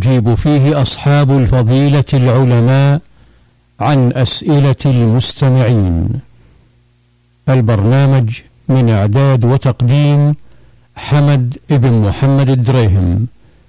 يجيب فيه أصحاب الفضيلة العلماء عن أسئلة المستمعين. البرنامج من إعداد وتقديم حمد بن محمد الدريهم،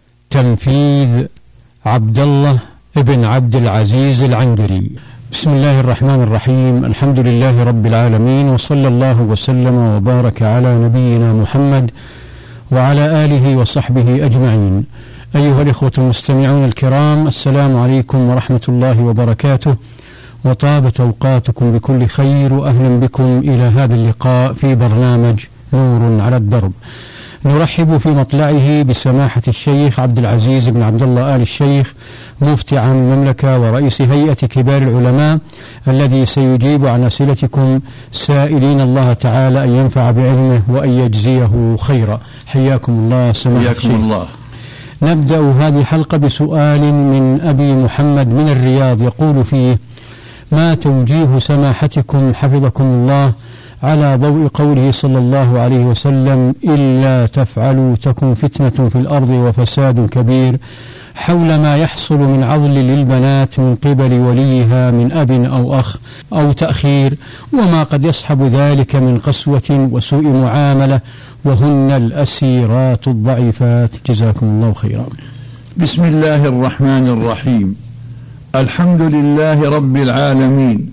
تنفيذ عبد الله بن عبد العزيز العنقري. بسم الله الرحمن الرحيم، الحمد لله رب العالمين، وصلى الله وسلم وبارك على نبينا محمد وعلى آله وصحبه أجمعين. أيها الإخوة المستمعون الكرام، السلام عليكم ورحمة الله وبركاته، وطابت أوقاتكم بكل خير، وأهلا بكم إلى هذا اللقاء في برنامج نور على الدرب. نرحب في مطلعه بسماحة الشيخ عبد العزيز بن عبد الله آل الشيخ، مفتي عام المملكة ورئيس هيئة كبار العلماء، الذي سيجيب عن أسئلتكم سائلين الله تعالى أن ينفع بعلمه وأن يجزيه خيرا. حياكم الله سماحة الشيخ. الله. نبدأ هذه الحلقة بسؤال من أبي محمد من الرياض، يقول فيه: ما توجيه سماحتكم حفظكم الله على ضوء قوله صلى الله عليه وسلم: إلا تفعلوا تكن فتنة في الأرض وفساد كبير، حول ما يحصل من عضل للبنات من قبل وليها من أب أو أخ أو تأخير، وما قد يصحب ذلك من قسوة وسوء معاملة، وهن الأسيرات الضعيفات. جزاكم الله خيرا. بسم الله الرحمن الرحيم، الحمد لله رب العالمين،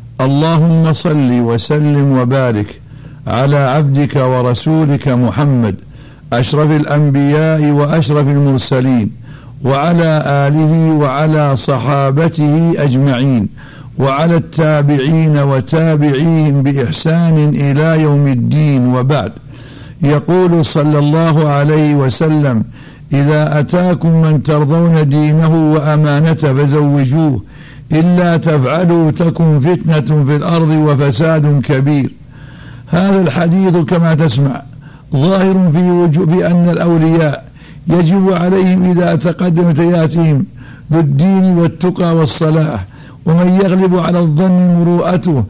اللهم صل وسلم وبارك على عبدك ورسولك محمد أشرف الأنبياء وأشرف المرسلين، وعلى آله وعلى صحابته أجمعين، وعلى التابعين وتابعيهم بإحسان إلى يوم الدين، وبعد. يقول صلى الله عليه وسلم: إذا أتاكم من ترضون دينه وأمانته فزوجوه، إلا تفعلوا تكن فتنة في الأرض وفساد كبير. هذا الحديث كما تسمع ظاهر في وجوب أن الأولياء يجب عليهم إذا تقدم تياتهم ذو الدين والتقى والصلاح، ومن يغلب على الظن مروءته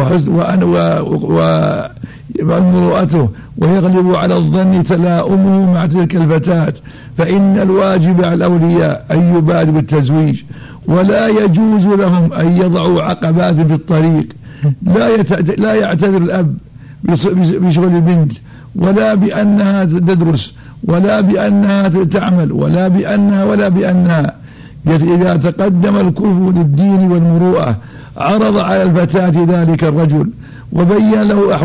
ومروءته ويغلب على الظن تلاؤمه مع تلك الفتاة، فإن الواجب على الأولياء أن يبادروا بالتزويج، ولا يجوز لهم أن يضعوا عقبات في الطريق. لا يعتذر الأب بشغل البنت، ولا بأنها تدرس، ولا بأنها تعمل، ولا بأنها إذا تقدم الكفو للدين والمروءة عرض على الفتاة ذلك الرجل وبين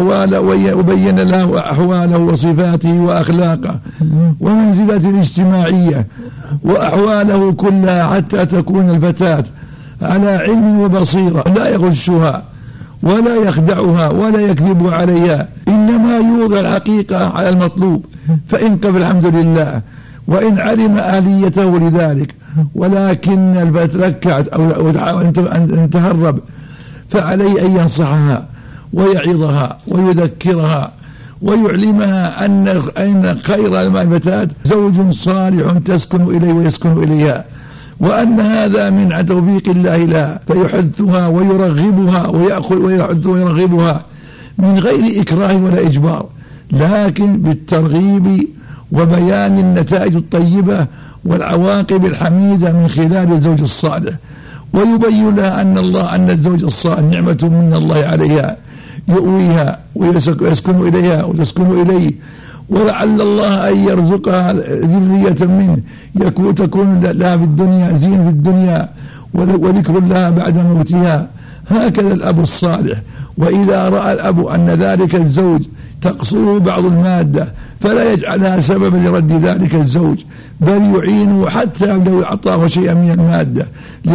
له أحواله وصفاته وأخلاقه ومنزلته الاجتماعية وأحواله كلها، حتى تكون الفتاة على علم وبصيرة، لا يغشها ولا يخدعها ولا يكذب عليها، إنما يوضع الحقيقة على المطلوب، فإن قبل الحمد لله، وإن علم آليته لذلك، ولكن الفتاة ركعت أو أن تهرب، فعليه أن ينصحها ويعظها ويذكرها ويعلمها أن خير الفتاة زوج صالح تسكن إليه ويسكن إليها، وأن هذا من توفيق الله لها، فيحثها ويرغبها ويرغبها من غير إكراه ولا إجبار، لكن بالترغيب وبيان النتائج الطيبة والعواقب الحميدة من خلال الزوج الصالح، ويبين لها أن الزوج الصالح نعمة من الله عليها، يؤويها ويسكن إليها وتسكن إليه، ولعل الله أن يرزقها ذرية منه تكون لها في الدنيا زين في الدنيا وذكر لها بعد موتها. هكذا الأب الصالح، وإذا رأى الأب أن ذلك الزوج تقصره بعض المادة فلا يجعلها سببا لرد ذلك الزوج، بل يعينه حتى لو أعطاه شيئا من المادة،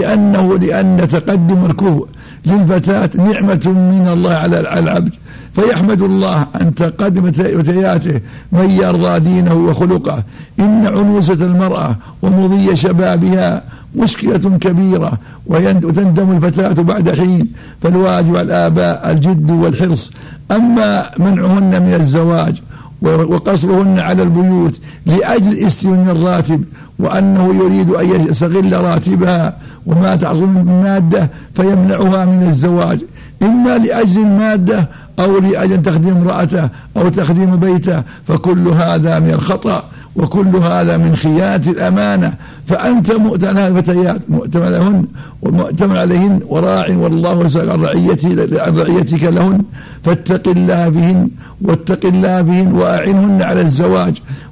لأن تقدم الكفء للفتاة نعمة من الله على العبد، فيحمد الله أن تقدم فتياته من يرضى دينه وخلقه. إن عنوسة المرأة ومضي شبابها مشكلة كبيرة، وتندم الفتاة بعد حين، فالواجب على الآباء الجد والحرص. أما منعهن من الزواج وقصرهن على البيوت لأجل استمرار الراتب، وأنه يريد أن يستغل راتبها وما تحصل من مادة فيمنعها من الزواج، إما لأجل المادة أو لأجل تخدم امرأته أو تخدم بيته، فكل هذا من الخطأ، وكل هذا من خيانة الأمانة. فأنت مؤتمن على الفتيات، مؤتمن لهن ومؤتمن عليهن وراع، والله يسأل عن رعيتك لهن، فاتق الله بهن واتق الله بهن وأعنهن على الزواج.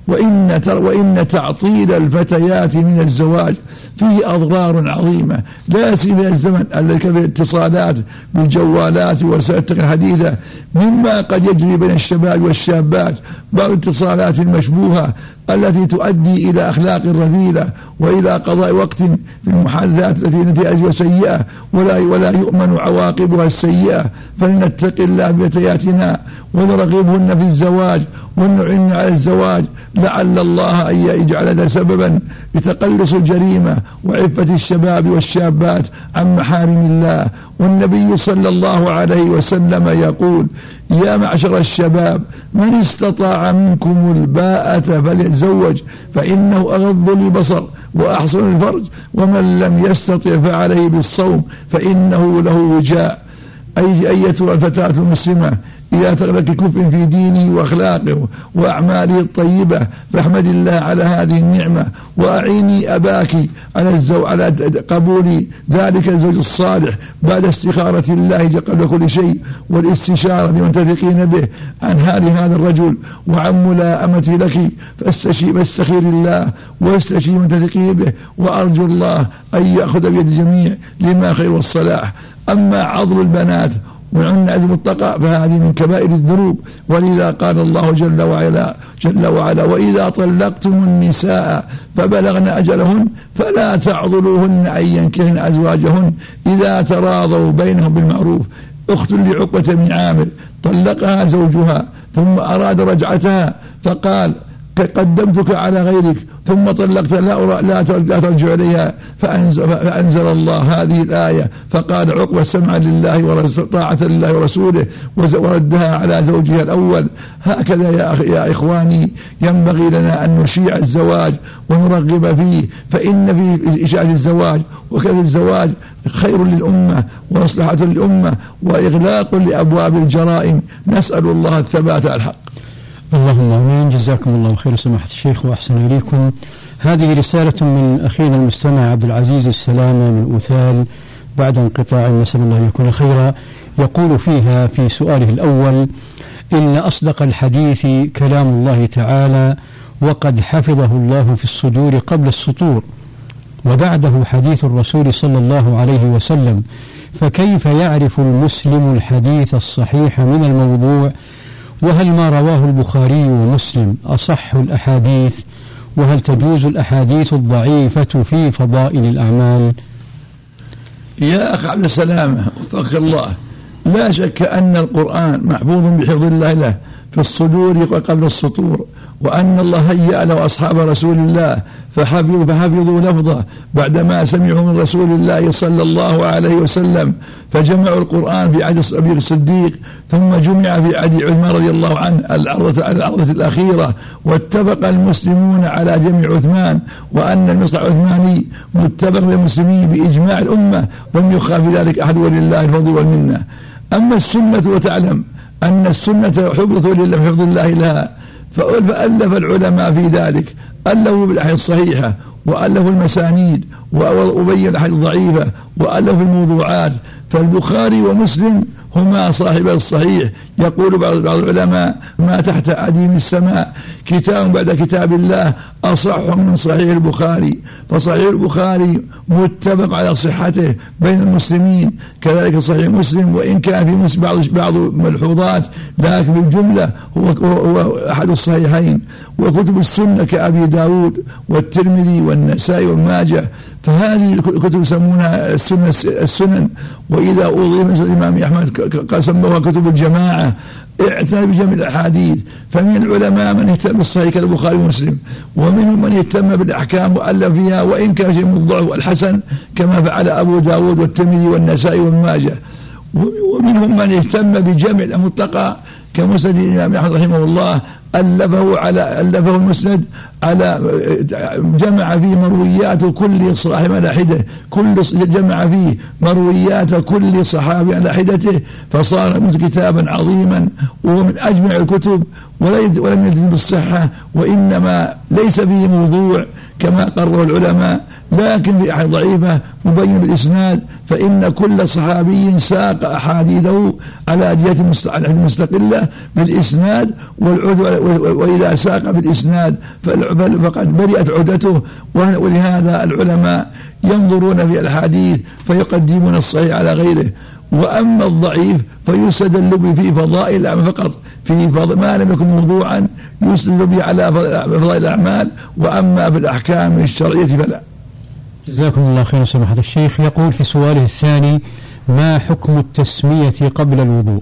وإن تعطيل الفتيات من الزواج فيه أضرار عظيمة، لا سيما الزمن الذي كان الاتصالات بالجوالات ووسائل الحديثة، مما قد يجري بين الشباب والشابات بعض الاتصالات المشبوهة التي تؤدي إلى أخلاق رذيلة وإلى قضاء وقت في المحادثات التي نتائجها سيئة ولا يؤمن عواقبها السيئة. فلنتق الله بفتياتنا ونرغبهن في الزواج ونعن على الزواج، لعل الله أن يجعل هذا سببا لتقلص الجريمة وعفة الشباب والشابات عن محارم الله. والنبي صلى الله عليه وسلم يقول: يا معشر الشباب، من استطاع منكم الباءة فليتزوج فإنه أغض للبصر وأحسن الفرج، ومن لم يستطع فعليه بالصوم فإنه له وجاء. أيتها الفتاة المسلمة، إذا تغلق كفء في دينه وأخلاقه وأعماله الطيبة فاحمد الله على هذه النعمة، وأعيني أباك على قبول ذلك الزوج الصالح بعد استخارة الله قبل كل شيء، والاستشارة لمن تثقين به عن حال هذا الرجل وعن ملائمته لك، فاستخير الله واستشير من تثقين به، وأرجو الله أن يأخذ بيد الجميع لما خير والصلاح. أما عضل البنات وعن عدم المطلقة فهذه من كبائر الذنوب، ولذا قال الله جل وعلا: وإذا طلقتم النساء فبلغن أجلهن فلا تعضلوهن أن ينكحن أزواجهن إذا تراضوا بينهم بالمعروف. أخت لعقبة بن عامر طلقها زوجها ثم أراد رجعتها فقال: قدمتك على غيرك ثم طلقت لا ترجع إليها، فأنزل الله هذه الآية فقال عقبة: سمعا لله وطاعة لله ورسوله، وردها على زوجها الأول. هكذا يا إخواني ينبغي لنا أن نشيع الزواج ونرغب فيه، فإن في إشاعة الزواج وكذا الزواج خير للأمة ومصلحة للأمة وإغلاق لأبواب الجرائم. نسأل الله الثبات على الحق. اللهم آمين. جزاكم الله خير سماحة الشيخ وأحسن إليكم. هذه رسالة من أخينا المستمع عبد العزيز السلامة من أوثال بعد انقطاع، نسأل الله أن يكون خيرا. يقول فيها في سؤاله الأول: إن أصدق الحديث كلام الله تعالى، وقد حفظه الله في الصدور قبل السطور، وبعده حديث الرسول صلى الله عليه وسلم، فكيف يعرف المسلم الحديث الصحيح من الموضوع؟ وهل ما رواه البخاري ومسلم أصح الأحاديث؟ وهل تجوز الأحاديث الضعيفة في فضائل الأعمال؟ يا أخ عبد السلامة وفقك الله، لا شك أن القرآن محفوظ بحفظ الله له في الصدور قبل السطور، وأن الله هيأ له أصحاب رسول الله فحفظوا لفظه بعدما سمعوا من رسول الله صلى الله عليه وسلم، فجمعوا القرآن في عهد أبي الصديق، ثم جمع في عهد عثمان رضي الله عنه العرضة الأخيرة، واتفق المسلمون على جمع عثمان، وأن المصحف العثماني متفق بالمسلمين بإجماع الأمة، لم يخالف ذلك أحد، ولله الفضل والمنة. أما السنة وتعلم أن السنة حفظت لله بحفظ الله لها، فألف العلماء في ذلك، ألفوا بالأحاديث الصحيحة، وألفوا المسانيد، وأبين الأحاديث الضعيفة، وألفوا الموضوعات. فالبخاري ومسلم هما صاحب الصحيح. يقول بعض العلماء: ما تحت أديم السماء كتاب بعد كتاب الله أصح من صحيح البخاري. فصحيح البخاري متفق على صحته بين المسلمين، كذلك صحيح مسلم، وإن كان في بعض ملحوظات، لكن بالجملة هو أحد الصحيحين. وكتب السنة كأبي داود والترمذي والنسائي والماجه، فهذه الكتب يسمونها السنن. وإذا أضيف الإمام أحمد قد سموها كتب الجماعة. اعتنى بجمع الأحاديث، فمن العلماء من يهتم بالصحيح كالبخاري ومسلم، ومنهم من يهتم بالأحكام وألف فيها، وإن كان شيء من الضعف والحسن كما فعل أبو داود والترمذي والنسائي والماجه. ومنهم من يهتم بجمع المطلقة كمسند الإمام أحمد رحمه الله، ألفه المسند على جمع فيه مرويات كل صاحب على حدة، جمع فيه مرويات كل صحابي على حدته، فصار كتابا عظيما ومن أجمع الكتب، ولم يلتزم بالصحة، وإنما ليس فيه موضوع كما قرروا العلماء، لكن في أحاديث ضعيفة مبين بالإسناد، فإن كل صحابي ساق أحاديثه على جهة مستقلة بالإسناد، وإذا ساق بالإسناد فقد برئت عدته، ولهذا العلماء ينظرون في الحديث فيقدمون الصحيح على غيره. وأما الضعيف فيستدل به في فضائل الأعمال فقط، في ما لم يكن موضوعا يستدل به على فضائل الأعمال، وأما في الأحكام الشرعية فلا. جزاكم الله خيرا سماحة الشيخ. يقول في سؤاله الثاني: ما حكم التسمية قبل الوضوء؟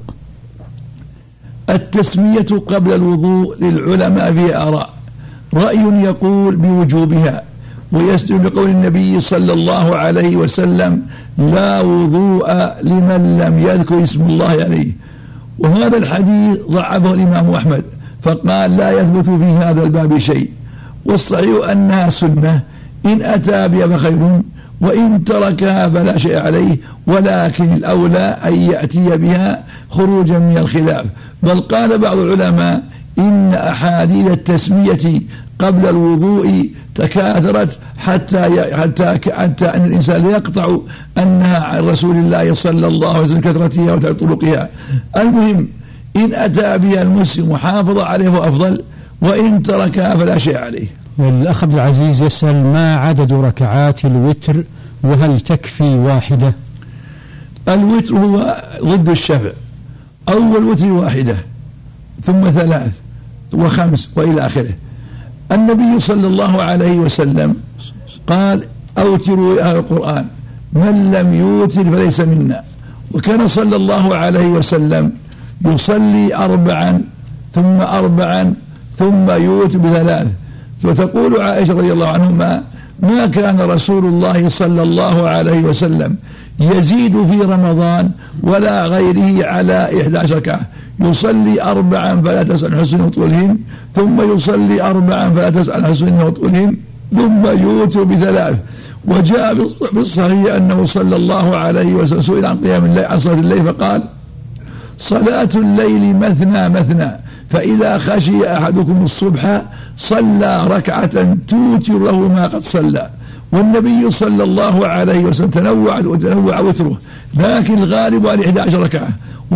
التسمية قبل الوضوء للعلماء فيها آراء، رأي يقول بوجوبها ويستدل بقول النبي صلى الله عليه وسلم: لا وضوء لمن لم يذكر اسم الله عليه، وهذا الحديث ضعفه الإمام أحمد فقال لا يثبت في هذا الباب شيء، والصحيح أنها سنة، إن أتى بها فخير، وإن تركها فلا شيء عليه، ولكن الأولى أن يأتي بها خروجا من الخلاف. بل قال بعض العلماء إن أحاديث التسمية قبل الوضوء تكاثرت حتى أن الإنسان يقطع أنها عن رسول الله صلى الله عليه وسلم كثرتها وطرقها. المهم إن أتى بها المسلم وحافظ عليه فأفضل، وإن تركها فلا شيء عليه. الأخ عبد العزيز يسأل: ما عدد ركعات الوتر، وهل تكفي واحدة؟ الوتر هو ضد الشفع، أول وتر واحدة، ثم 3 و5 وإلى آخره. النبي صلى الله عليه وسلم قال: أوتروا يا أهل القرآن، من لم يوتر فليس منا. وكان صلى الله عليه وسلم يصلي 4 ثم 4 ثم يوتر ب3. وتقول عائشة رضي الله عنهما: ما كان رسول الله صلى الله عليه وسلم يزيد في رمضان ولا غيره على 11 ركعة، يصلي 4 فلا تسأل حسن وطولهن، ثم يصلي 4 فلا تسأل حسن وطولهن، ثم يوتر ب3. وجاء بالصحيح أنه صلى الله عليه وسلم سئل عن قيام الليل، عن صلاة الليل، فقال: صلاة الليل مثنى مثنى، فإذا خشي أحدكم الصبح صلى ركعة توتر له ما قد صلى. والنبي صلى الله عليه وسلم تنوع وتره، لكن الغالب على 11 ركعة،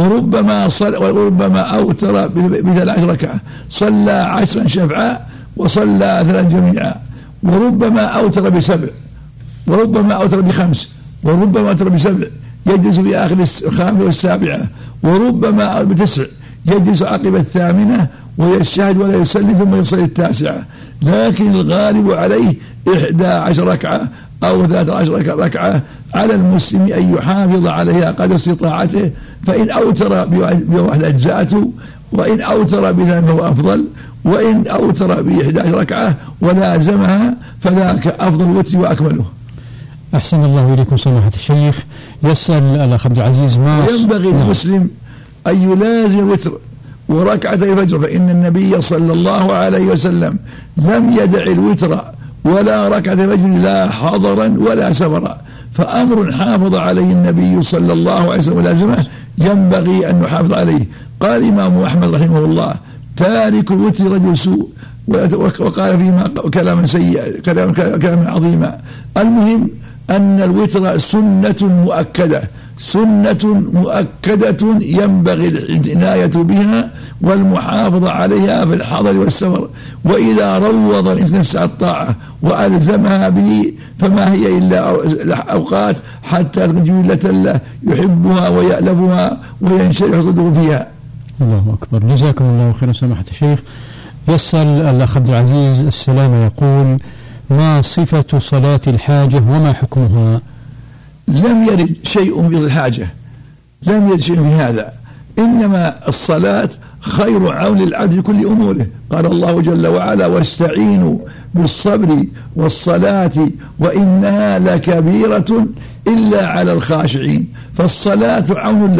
وربما أوتر ب13 ركعة، صلى 10 شفعا وصلى 3 جميعا، وربما أوتر ب7، وربما أوتر ب5، وربما أوتر ب7 يجلس في آخر 5 و7، وربما ب9 يجلس عقب 8 ويشهد ولا يصلي ثم يصلي 9. لكن الغالب عليه 11 ركعة أو 13 ركعة، على المسلم أن يحافظ عليها قدر استطاعته، فإن أوتر بواحد أجزاءته، وإن أوتر بثلاث فهو أفضل، وإن أوتر ب11 ركعة ولازمها فذاك أفضل وتر وأكمله. أحسن الله إليكم سماحة الشيخ. يسأل الأخ عبد العزيز: ما ينبغي للمسلم أن يلازم الوتر وركعتي الفجر، فإن النبي صلى الله عليه وسلم لم يدع الوتر ولا ركعة الفجر لا حضرا ولا سفرا، فأمر حافظ عليه النبي صلى الله عليه وسلم ولازمه ينبغي أن نحافظ عليه. قال الإمام أحمد رحمه الله: تارك الوتر رجل سوء، وقال فيما كلاما سيئا كلاما عظيما. المهم أن الوتر سنة مؤكدة ينبغي العناية بها والمحافظة عليها في الحضر والسفر، وإذا روض الإنسان نفسه على الطاعة وألزمها به فما هي إلا أوقات حتى جبلة يحبها ويألفها وينشرح صدره فيها. الله أكبر. جزاكم الله خيرا سماحة الشيخ. يسأل الأخ عبد العزيز السلام يقول: ما صفة صلاة الحاجة وما حكمها؟ لم يرد شيء في الحاجة، لم يرد شيء في هذا، إنما الصلاة خير عون للعبد في كل أموره. قال الله جل وعلا: واستعينوا بالصبر والصلاة وإنها لكبيرة إلا على الخاشعين. فالصلاة عون لك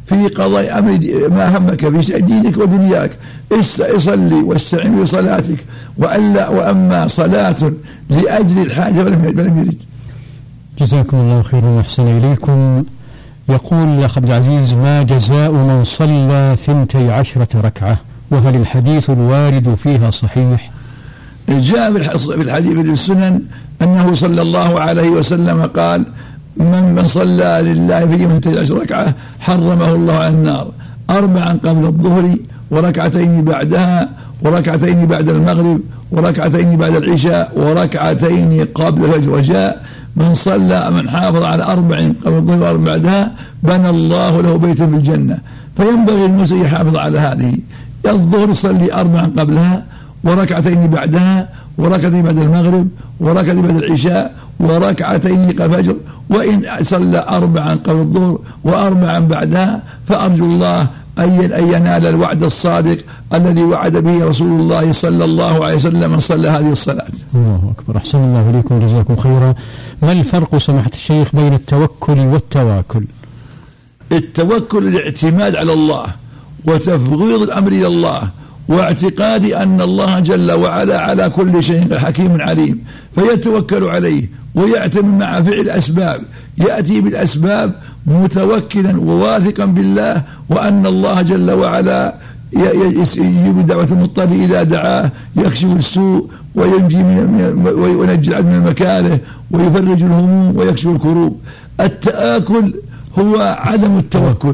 في قضاء أمر ما همك في دينك ودنياك اصلي واستعن بصلاتك، وأما صلاة لأجل الحاجة فلم يرد. جزاكم الله خيرا وأحسن إليكم. يقول الأخ عبد العزيز: ما جزاء من صلى 12 ركعة، وهل الحديث الوارد فيها صحيح؟ جاء في الحديث في السنن أنه صلى الله عليه وسلم قال: من صلى لله في 12 ركعة حرمه الله على النار، 4 قبل الظهر، وركعتين بعدها، وركعتين بعد المغرب، وركعتين بعد العشاء، وركعتين قبل الفجر. وجاء: من حافظ على 4 قبل الظهر و4 بعدها بنى الله له بيتا في الجنة. فينبغي المسلم يحافظ على هذه. الظهر يصلي 4 قبلها، وركعتين بعدها، وركعتين بعد المغرب، وركعتين بعد العشاء، وركعتين قبل الفجر. وإن صلى 4 قبل الظهر و4 بعدها فأرجو الله أن ينال الوعد الصادق الذي وعد به رسول الله صلى الله عليه وسلم من صلى هذه الصلاة. الله أكبر. أحسن الله إليكم وجزاكم خيرا. ما الفرق سماحة الشيخ بين التوكل والتواكل؟ التوكل الاعتماد على الله وتفويض الأمر إلى الله، واعتقاد أن الله جل وعلا على كل شيء حكيم عليم، فيتوكل عليه ويعتمد مع فعل الأسباب، يأتي بالأسباب متوكلا وواثقا بالله، وأن الله جل وعلا يجيب دعوة المضطر إذا دعاه، يكشف السوء وينجي وينجي العبد من المكاره، ويفرج الهموم ويكشف الكروب. التآكل هو عدم التوكل.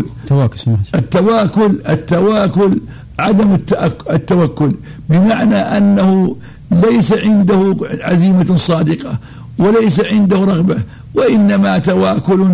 التواكل عدم التوكل، بمعنى أنه ليس عنده عزيمة صادقة وليس عنده رغبة، وإنما تواكل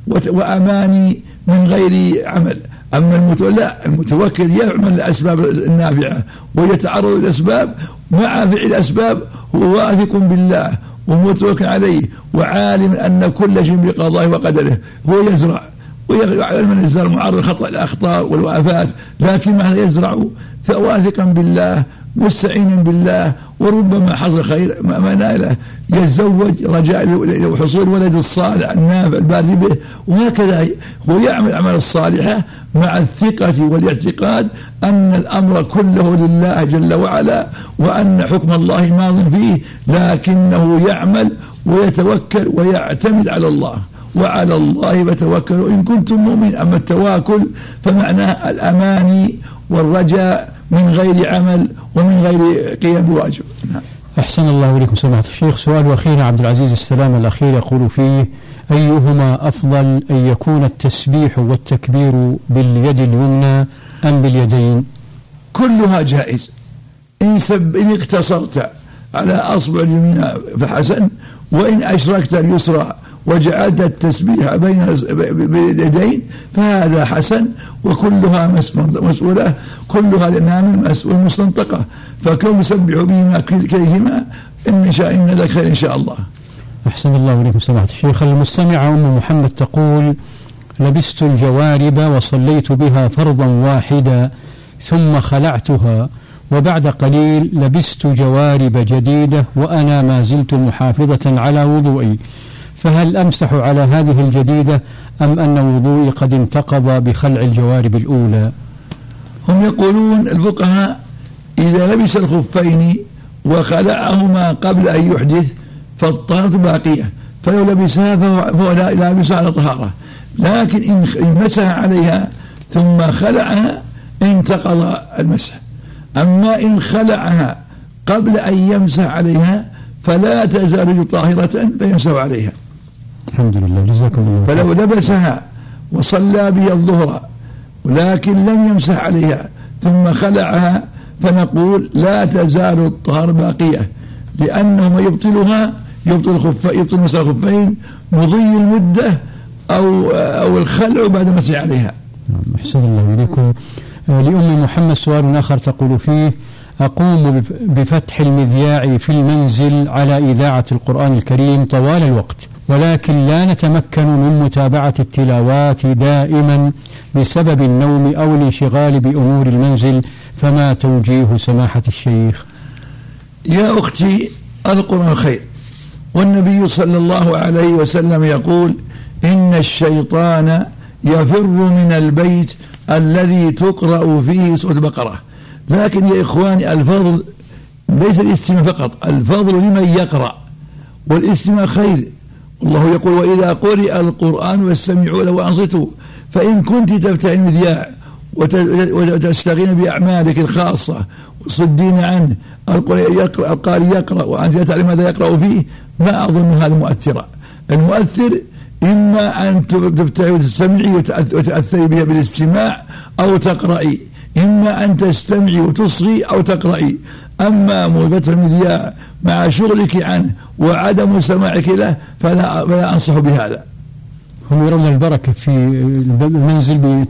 وأماني من غير عمل. أما المتوكل يعمل الأسباب النافعة ويتعرض للأسباب مع فعل الأسباب، هو واثق بالله ومتوكل عليه وعالم أن كل شيء بقضائه وقدره. هو يزرع ويعلم أن الزرع معرض لخطأ الأخطار والوآفات، لكن معنى يزرع فواثقا بالله مستعينا بالله، وربما حصل خير مناله يتزوج رجاء حصول ولد الصالح النافع البار به. وهكذا هو يعمل الأعمال الصالحة مع الثقة والاعتقاد أن الأمر كله لله جل وعلا، وأن حكم الله ماض فيه، لكنه يعمل ويتوكل ويعتمد على الله، وعلى الله فتوكلوا إن كنتم مؤمنين. أما التواكل فمعناه الأماني والرجاء من غير عمل ومن غير قيام بواجب. أحسن الله إليكم سماحة الشيخ. سؤال أخير عبد العزيز السلام الأخير يقول فيه: أيهما أفضل، أن يكون التسبيح والتكبير باليد اليمنى أم باليدين؟ كلها جائز. إن اقتصرت على أصبع اليمنى فحسن، وإن أشركت اليسرى وجعلت التسبيح بين اليدين فهذا حسن، وكلها مسؤولة، كلها لأنها مستنطقة، فكون يسبح بهما كليهما إن شاء إن ذلك خير إن شاء الله. أحسن الله إليكم سماحة الشيخ. المستمعة أم محمد تقول: لبست الجوارب وصليت بها فرضا واحدا ثم خلعتها، وبعد قليل لبست جوارب جديدة وأنا ما زلت محافظة على وضوئي، فهل أمسح على هذه الجديدة أم أن وضوئي قد انتقض بخلع الجوارب الأولى؟ هم يقولون الفقهاء: إذا لبس الخفين وخلعهما قبل أن يحدث فالطهارة باقية، فلو لبسها فهو لا لابس على طهارة، لكن إن مسح عليها ثم خلعها انتقض المسح. أما إن خلعها قبل أن يمسح عليها فلا تزال طاهرة فيمسح عليها. الحمد لله، جزاكم الله. فلو لبسها وصلى بها الظهر ولكن لم يمسح عليها ثم خلعها فنقول لا تزال الطهارة باقية، لأنه ما يبطلها يبطل مسح الخفين مضي المدة أو الخلع بعد مسح عليها. أحسن الله إليكم. لأم محمد سؤال آخر تقول فيه: أقوم بفتح المذياع في المنزل على إذاعة القرآن الكريم طوال الوقت، ولكن لا نتمكن من متابعة التلاوات دائما بسبب النوم أو الانشغال بأمور المنزل، فما توجيه سماحة الشيخ؟ يا أختي، القرآن خير، والنبي صلى الله عليه وسلم يقول: إن الشيطان يفر من البيت الذي تقرأ فيه سورة البقرة. لكن يا إخواني الفضل ليس الاستماع فقط، الفضل لمن يقرأ، والاستماع خير. الله يقول وإذا قرئ القرآن فاستمعوا له وأنصتوا. فإن كنت تفتح المذياع وتستغين بأعمالك الخاصة وصدين عنه، القارئ يقرأ وأنت لا تعلم ماذا يقرأ فيه، ما أظن هذا مؤثرا. المؤثر إما أن تفتحي وتستمعي وتأثري بها بالاستماع أو تقرأي، إما أن تستمعي وتصغي أو تقرأي. أما مفتح المذياع مع شغلك عنه وعدم سماعك له فلا أنصح بهذا. هم يرون البركة في المنزل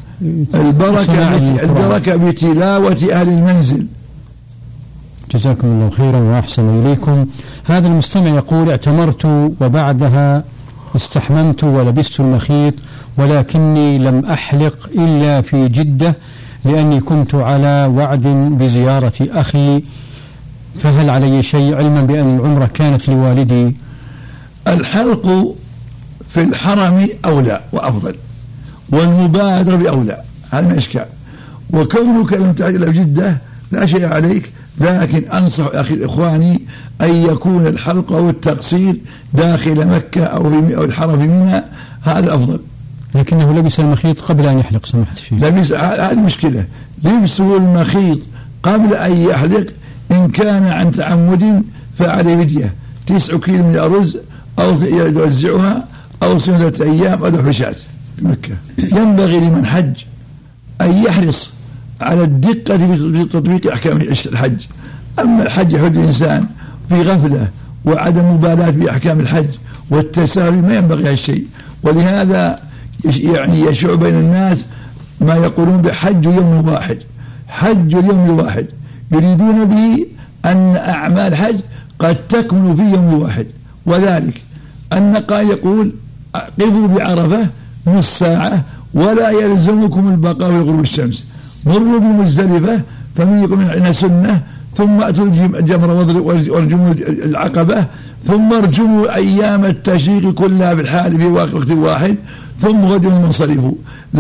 البركة بتلاوة أهل المنزل. جزاكم الله خيرا وأحسن إليكم. هذا المستمع يقول اعتمرت وبعدها استحممت ولبست المخيط، ولكني لم أحلق إلا في جدة لأني كنت على وعد بزيارة أخي، فهل علي شيء علما بأن العمرة كانت لوالدي؟ الحلق في الحرم أولى وأفضل، والمبادرة بأولى، هذا ما إشكال. وكونك لم تعجل بجدة لا شيء عليك، لكن أنصح أخي إخواني أن يكون الحلق أو التقصير داخل مكة أو الحرم في منى، هذا أفضل. لكنه لبس المخيط قبل أن يحلق سماحة الشيخ. هذه مشكلة، لبسه المخيط قبل أن يحلق إن كان عن تعمد فعليه فدية 9 كيلو من الأرز أو يوزعها أو 6 أيام أو دفشات في مكة. ينبغي لمن حج أن يحرص على الدقة في تطبيق أحكام الحج. أما الحج يحج الإنسان في غفلة وعدم مبالاة بأحكام الحج والتساهل ما ينبغي هذا الشيء. ولهذا يعني يشع بين الناس ما يقولون بحج يوم واحد، حج اليوم الواحد، يريدون به أن أعمال حج قد تكمل في يوم واحد. وذلك أن قال يقول قفوا بعرفة نص ساعة ولا يلزمكم البقاء في غروب الشمس، مروا بمزدلفة فمن يقول من سنة، ثم أتوا الجمر وارجموا العقبة، ثم ارجموا أيام التشريق كلها بالحال في وقت واحد، ثم غدوا منصرفوا.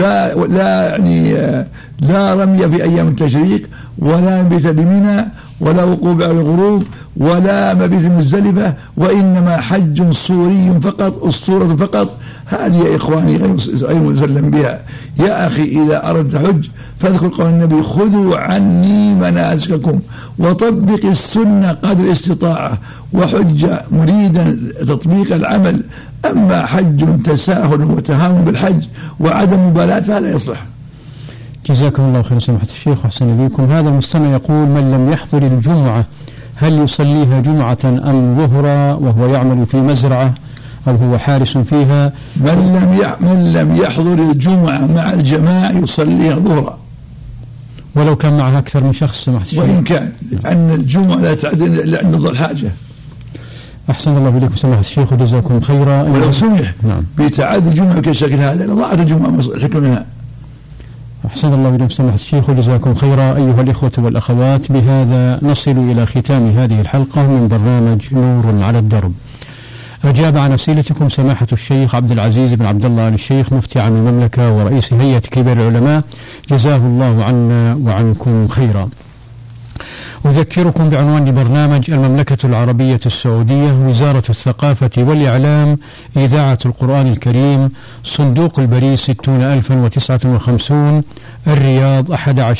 لا رمي في أيام التشريق، ولا مبيت بمنى، ولا وقوف على الغروب، ولا مبيت مزدلفة، وإنما حج صوري فقط، الصورة فقط. هذه يا إخواني غير مسلم بها. يا أخي إذا أردت حج فاذكر قول النبي خذوا عني مناسككم، وطبق السنة قدر الاستطاعة، وحج مريدا تطبيق العمل. أما حج تساهل وتهاون بالحج وعدم مبالاة فهذا يصلح. جزاكم الله خير سماحة الشيخ وأحسن إليكم. هذا المستمع يقول من لم يحضر الجمعة هل يصليها جمعة أم ظهرا وهو يعمل في مزرعة أو هو حارس فيها؟ من لم يحضر الجمعة مع الجماعة يصليها ظهرا ولو كان معها أكثر من شخص سماحة الشيخ، وإن كان، لأن الجمعة لا تعدل إلا عند الحاجة. أحسن الله إليكم سماحة الشيخ وجزاكم خيرا. ولو سمح بتعدي الجمعة كالشكل هذا لضاعت الجمعة الحكم منها. أحسن الله إليكم سماحة الشيخ وجزاكم خيرا. أيها الإخوة والأخوات، بهذا نصل إلى ختام هذه الحلقة من برنامج نور على الدرب. أجاب عن أسئلتكم سماحة الشيخ عبد العزيز بن عبد الله آل الشيخ مفتي عام المملكة ورئيس هيئة كبار العلماء، جزاه الله عنا وعنكم خيرا. أذكركم بعنوان برنامج المملكة العربية السعودية، وزارة الثقافة والإعلام، إذاعة القرآن الكريم، صندوق البريد 60,059، الرياض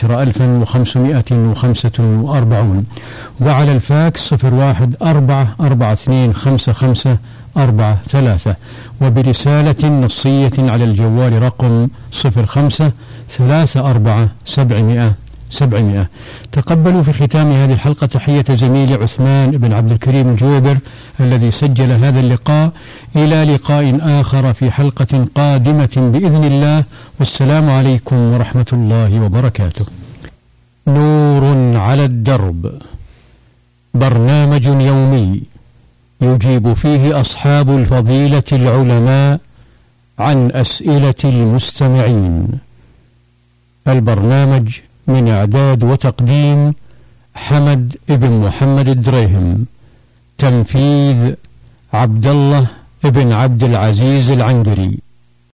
11,545، وعلى الفاكس 01-44255-43، وبرسالة نصية على الجوال رقم 05-34-700. تقبلوا في ختام هذه الحلقة تحية زميلي عثمان بن عبد الكريم الجويبر الذي سجل هذا اللقاء. إلى لقاء آخر في حلقة قادمة بإذن الله، والسلام عليكم ورحمة الله وبركاته. نور على الدرب، برنامج يومي يجيب فيه أصحاب الفضيلة العلماء عن أسئلة المستمعين. البرنامج من إعداد وتقديم حمد بن محمد الدريهم، تنفيذ عبد الله بن عبد العزيز العنقري.